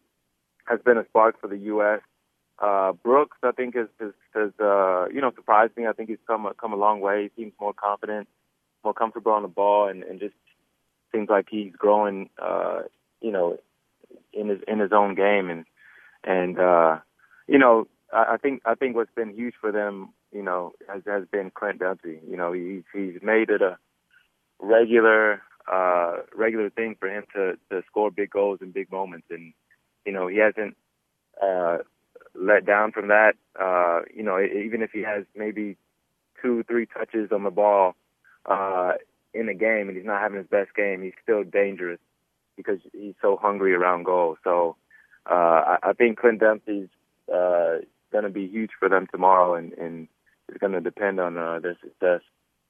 has been a spark for the U S. Uh, Brooks, I think, has, has, has uh, you know, surprised me. I think he's come come a long way. He seems more confident, more comfortable on the ball, and, and just seems like he's growing, uh, you know, in his in his own game. And and uh, you know, I, I think I think what's been huge for them, you know, has has been Clint Dempsey. You know, he's he's made it a regular uh, regular thing for him to to score big goals in big moments, and you know, he hasn't uh, let down from that. Uh, you know, even if he has maybe two, three touches on the ball uh, in a game and he's not having his best game, he's still dangerous because he's so hungry around goal. So uh, I, I think Clint Dempsey's uh, going to be huge for them tomorrow, and, and it's going to depend on uh, their success,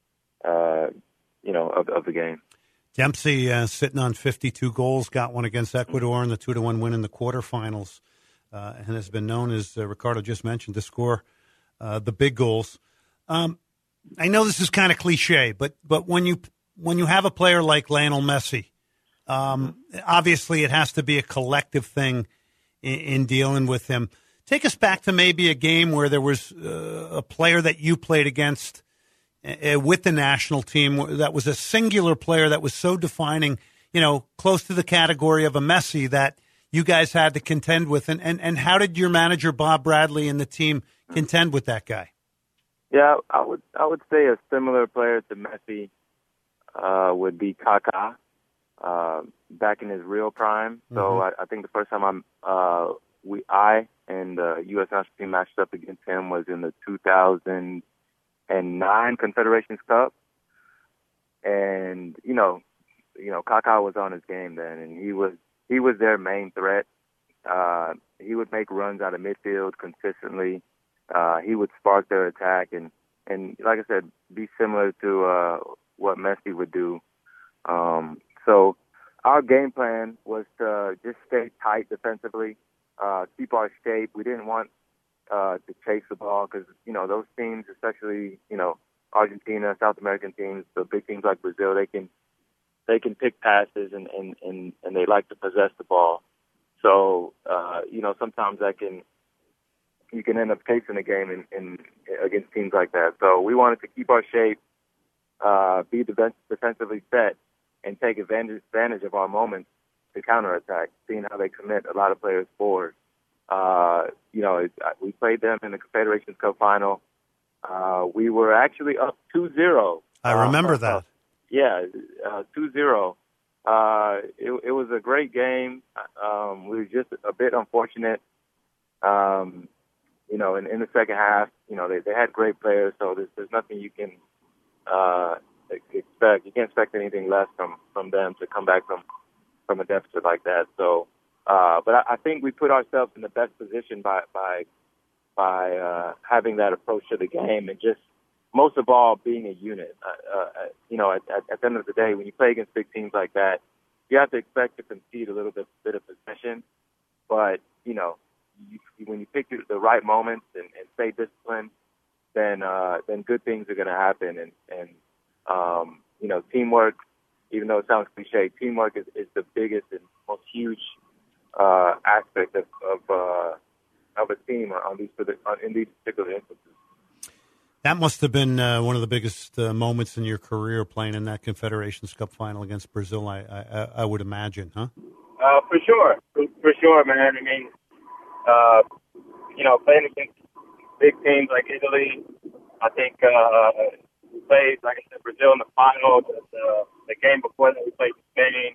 uh, you know, of, of the game. Dempsey uh, sitting on fifty-two goals, got one against Ecuador in the two to one win in the quarterfinals, uh, and has been known, as uh, Ricardo just mentioned, to score uh, the big goals. Um, I know this is kind of cliche, but but when you when you have a player like Lionel Messi, Um, obviously, it has to be a collective thing in, in dealing with him. Take us back to maybe a game where there was uh, a player that you played against uh, with the national team that was a singular player that was so defining, you know, close to the category of a Messi that you guys had to contend with. And, and, and how did your manager, Bob Bradley, and the team contend with that guy? Yeah, I would I would say a similar player to Messi uh, would be Kaká. Uh, back in his real prime. So mm-hmm. I, I think the first time I'm, uh, we, I and the U S national team matched up against him was in the two thousand nine Confederations Cup. And, you know, you know, Kaká was on his game then, and he was, he was their main threat. Uh, he would make runs out of midfield consistently. Uh, he would spark their attack and, and like I said, be similar to, uh, what Messi would do. Um, So our game plan was to just stay tight defensively, uh, keep our shape. We didn't want uh, to chase the ball because, you know, those teams, especially, you know, Argentina, South American teams, the big teams like Brazil, they can they can pick passes and, and, and, and they like to possess the ball. So, uh, you know, sometimes that can you can end up chasing the game in, in, against teams like that. So we wanted to keep our shape, uh, be defense, defensively set, and take advantage, advantage of our moments to counterattack, seeing how they commit a lot of players forward. Uh, you know, it, we played them in the Confederations Cup final. Uh, we were actually up two zero. I remember uh, that. Yeah, uh, two zero. Uh, it, it was a great game. Um, we were just a bit unfortunate. Um, you know, in, in the second half, you know, they, they had great players, so there's, there's nothing you can uh, expect. You can't expect anything less from, from them to come back from, from a deficit like that. So, uh, but I, I think we put ourselves in the best position by by by uh, having that approach to the game, and just most of all being a unit. Uh, uh, you know, at, at, at the end of the day, when you play against big teams like that, you have to expect to concede a little bit, bit of possession. But you know, you, when you pick the right moments and, and stay disciplined, then uh, then good things are going to happen. And and um, you know, teamwork, even though it sounds cliche, teamwork is, is the biggest and most huge uh, aspect of of, uh, of a team on these in these particular instances. That must have been uh, one of the biggest uh, moments in your career, playing in that Confederations Cup final against Brazil. I I, I would imagine, huh? Uh, for sure, for, for sure, man. I mean, uh, you know, playing against big teams like Italy, I think uh, we played, like I said, Brazil in the final. The, the, the game before that, we played Spain.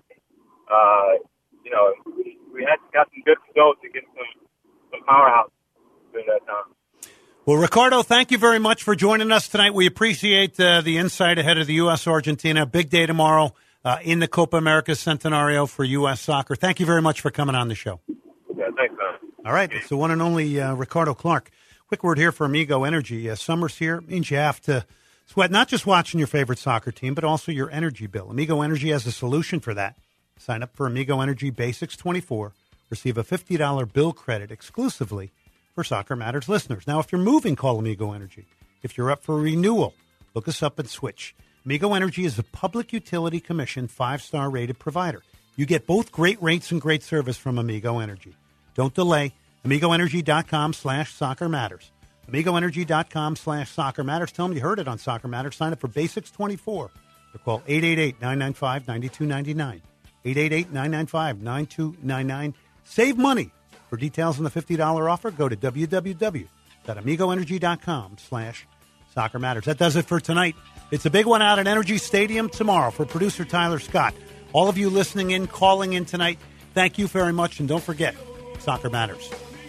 Uh, you know, we, we had got some good results against some some powerhouse during that time. Well, Ricardo, thank you very much for joining us tonight. We appreciate uh, the insight ahead of the U S Argentina. Big day tomorrow uh, in the Copa America Centenario for U S Soccer. Thank you very much for coming on the show. Yeah, thanks, man. All right, it's the one and only uh, Ricardo Clark. Quick word here for Amigo Energy. Uh, summer's here. It means you have to sweat not just watching your favorite soccer team, but also your energy bill. Amigo Energy has a solution for that. Sign up for Amigo Energy Basics twenty-four. Receive a fifty dollars bill credit exclusively for Soccer Matters listeners. Now, if you're moving, call Amigo Energy. If you're up for renewal, look us up and switch. Amigo Energy is a Public Utility Commission five-star rated provider. You get both great rates and great service from Amigo Energy. Don't delay. AmigoEnergy.com slash Soccer Matters. AmigoEnergy.com slash Soccer Matters. Tell them you heard it on Soccer Matters. Sign up for Basics twenty-four. Or call eight eight eight, nine nine five, nine two nine nine. eight eight eight, nine nine five, nine two nine nine. Save money. For details on the fifty dollars offer, go to www.amigoenergy.com slash Soccer Matters. That does it for tonight. It's a big one out at Energy Stadium tomorrow. For producer Tyler Scott, all of you listening in, calling in tonight, thank you very much. And don't forget, Soccer Matters.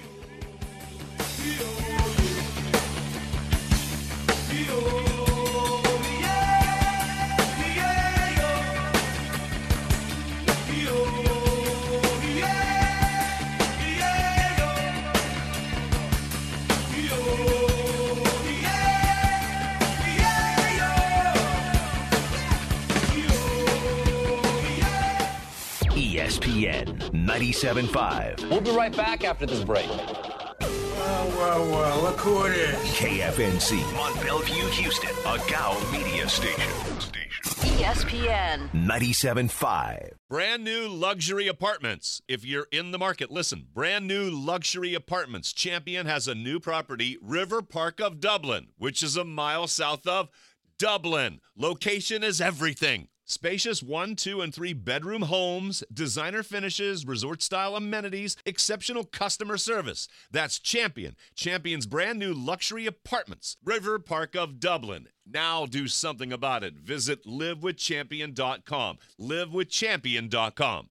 E S P N ninety-seven point five. We'll be right back after this break. Uh, well, well, look who it is. K F N C, Mont Bellevue, Houston, a Gow Media Station. E S P N ninety-seven point five. Brand new luxury apartments. If you're in the market, listen. Brand new luxury apartments. Champion has a new property, River Park of Dublin, which is a mile south of Dublin. Location is everything. Spacious one, two, and three bedroom homes, designer finishes, resort-style amenities, exceptional customer service. That's Champion. Champion's brand new luxury apartments, River Park of Dublin. Now do something about it. Visit live with champion dot com. live with champion dot com.